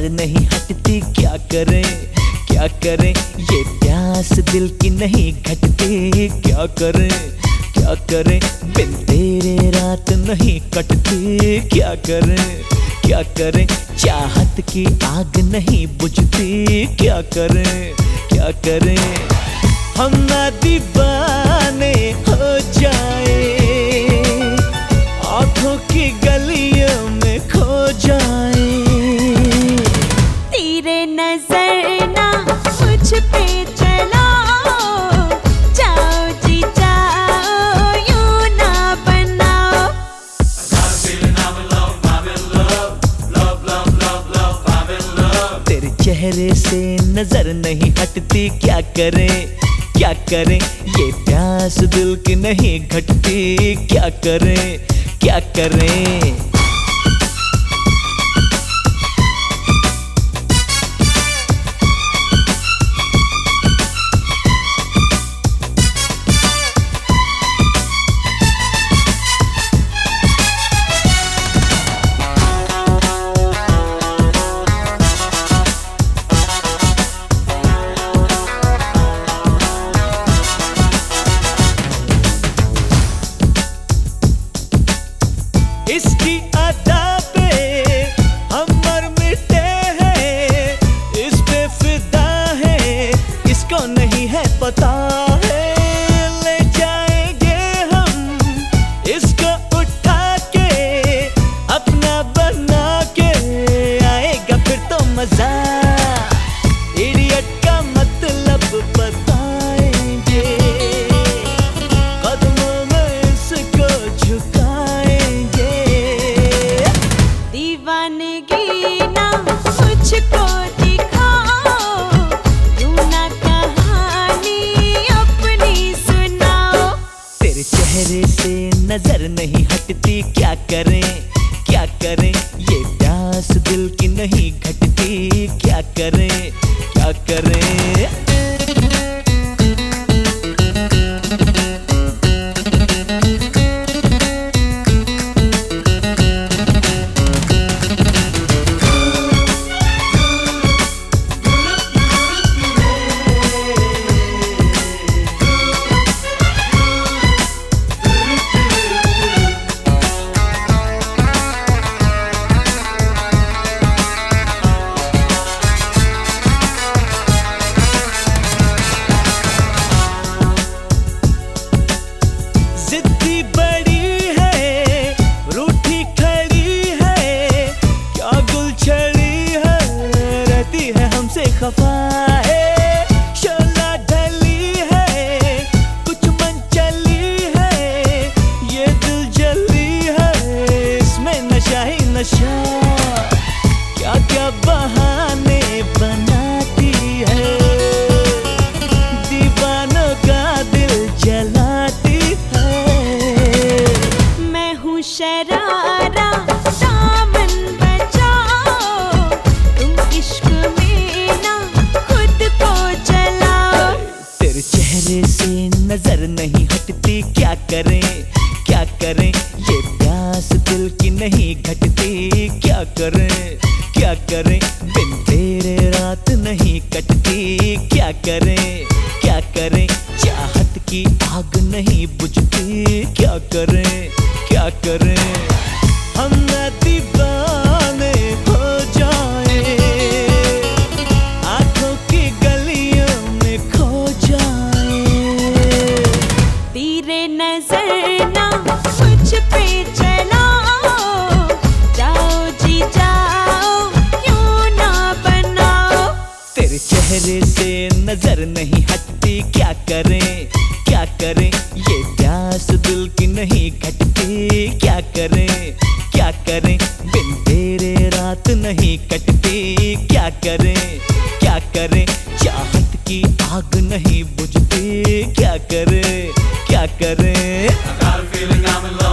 नजर नहीं हटती, क्या करें क्या करें, ये प्यास दिल की नहीं घटती, क्या करें क्या करें, बिन तेरे रात नहीं कटती, क्या करें क्या करें, चाहत की आग नहीं बुझती, क्या करें क्या करें, हम ना दीवाने हो जाए, आंखों की गलियों में खो जाए। तेरे नजर ना मुझ पे चलाओ, जाओ जी जाओ, यूं ना बनाओ। तेरे चेहरे से नजर नहीं हटती, क्या करें क्या करें, ये प्यास दिल की नहीं घटती, क्या करें क्या करें। इसकी अदा पे हम मर मिटे हैं, इस पे फिदा है, इसको नहीं है पता है, ले जाएंगे हम इसको उठा के, अपना बना के, आएगा फिर तो मजा, इडियट का मतलब बताएंगे, कदमों में इसको झुकाएंगे। दीवानगी ना मुझको दिखाओ, यूं ना कहानी अपनी सुनाओ। तेरे चेहरे से नजर नहीं हटती, क्या करें क्या करें, ये प्यास दिल की नहीं घटती, क्या करें क्या करें। जिद्दी बड़ी है, रूठी खड़ी है, क्या गुल छड़ी है, रहती है हमसे खफा है, शोला ढली है, कुछ मन चली है, ये दिल जली है, इसमें नशा ही नशा, क्या क्या बहाने बनाती है, दीवानों का दिल जलाती शरारा दामन बचाओ, तुम इश्क में ना खुद को जलाओ। तेरे चेहरे से नजर नहीं हटती, क्या करें क्या करें, ये प्यास दिल की नहीं घटती, क्या करें क्या करें, बिन तेरे रात नहीं कटती, क्या करें क्या करें, चाहत की आग नहीं बुझती, क्या करें क्या करें, हम ना दीवाने हो जाए, आंखों की गलियों में खो जाए। तेरे नजर ना मुझ पे चलाओ, जाओ जी जाओ, यूं ना बनाओ। तेरे चेहरे से नजर नहीं हटती, क्या करें क्या करें, ये प्यास दिल की नहीं घटती, क्या करें क्या करें, बिन तेरे रात नहीं कटती, क्या करें क्या करें, चाहत की आग नहीं बुझती, क्या करें क्या करें। I got a feeling I'm in love.